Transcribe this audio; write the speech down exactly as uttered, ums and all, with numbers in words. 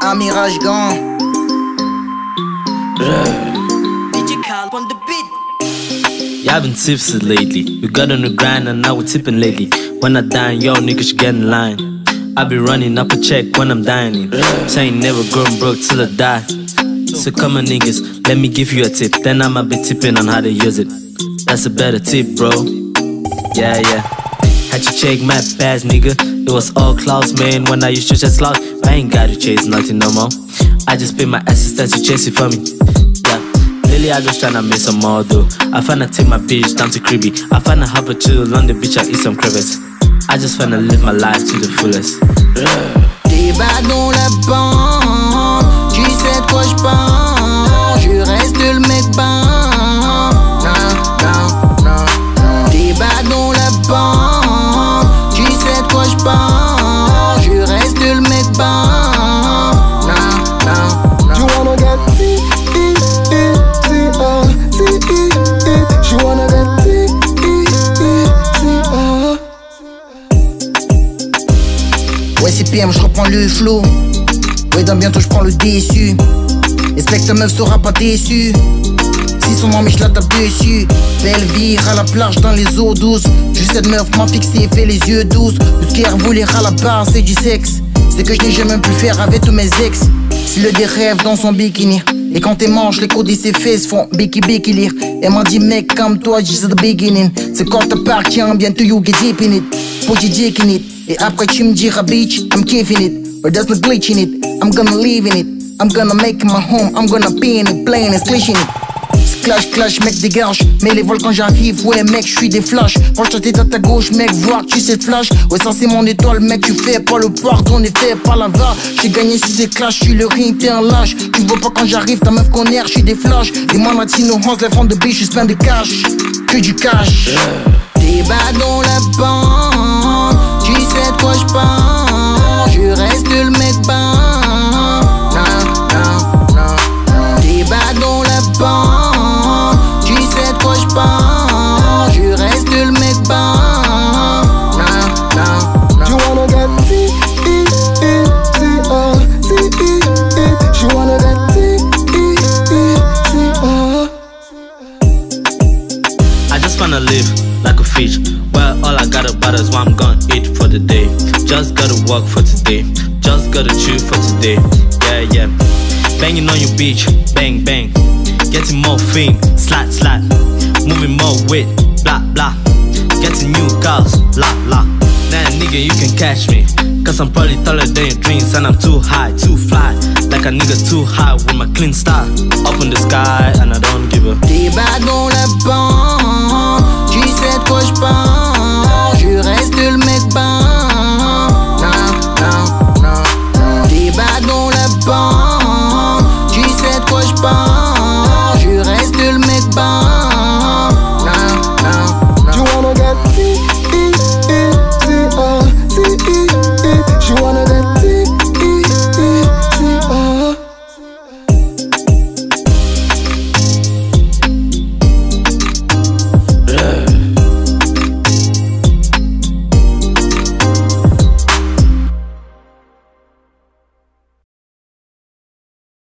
un mirage gant. You haven't tipsy lately. You got on the grind and now we're tipping lately. When I dine, yo niggas should get in line. I be running up a check when I'm dining. Saying never going broke till I die. So come on niggas, let me give you a tip. Then I'ma be tipping on how to use it. That's a better tip, bro. Yeah, yeah. Had to check my past, nigga. It was all clouds, man. When I used to just loud, I ain't gotta chase nothing no more. I just pay my assistant to chase it for me. Yeah. Lately I just tryna make some more though. I finna take my bitch down to Creepy. I finna hop a chill on the beach, I eat some crevettes. I just finna live my life to the fullest. T'es bas dans la bande, tu sais de quoi j'pense. Je reste le mec ban. Non, non, non. T'es bas dans la bande, tu sais de quoi j'pense. Je reste le mec ban. Non, non, non. You wanna get T, E, E, T, A, T, E, E. You wanna get T, E, E, T, A. Ouais c'est P M, je reprends le flow. Ouais dans bientôt je prends le déçu. Espère que ta meuf sera pas déçue. Si son ami je la tape dessus. Belle vie à la plage dans les eaux douces. Juste cette meuf m'a fixé, fait les yeux douces. Tout ce qu'elle voulait à la base c'est du sexe. C'est que je n'ai jamais pu faire avec tous mes ex. C'est le des rêves dans son bikini. Et quand t'es manches, les coudes et ses fesses font biki biki lire. Elle m'a dit mec comme toi, just the beginning. C'est quand t'appartient, bientôt you get deep in it. Put your dick in it. Et après tu me diras bitch, I'm keeping it. But there's no glitch in it, I'm gonna live in it. I'm gonna make it my home, I'm gonna be in it. Playing and glitching it. Clash, clash, mec dégage. Mais les vols quand j'arrive, ouais mec, j'suis des flashs. Penche ta tête à ta gauche, mec, voir que tu sais de flash. Ouais ça c'est mon étoile, mec, tu fais pas le pardon, est fait par la va. J'ai gagné si c'est clash, j'suis le ring, t'es un lâche. Tu vois pas quand j'arrive, ta meuf connaît, j'suis des flashs. Des mois latino, Hans, les fonds de biche, j'suis plein de cash. Que du cash. T'es bas dans la bande, tu sais de quoi j'pense. Je reste le mec ban. Non, non, non. T'es bas dans la bande, tu sais de quoi j'pense. Je reste le mec ban. Non, non, non. You wanna get T, E, E, T, A, T, E, E. You wanna get T, E, E, T, A. I just wanna live like a fish. Well, all I got about is what I'm gonna eat for the day. Just gotta work for today. Just gotta chew for today. Yeah, yeah. Banging on your beach, bang, bang. Getting more fame, slap, slap. Moving more weight, blah, blah. Getting new cars, la, la. Nah, nigga, you can catch me. Cause I'm probably taller than your dreams. And I'm too high, too fly. Like a nigga too high with my clean style. Up in the sky and I don't give a. T'es bas dans la bande, tu sais de quoi j'pense.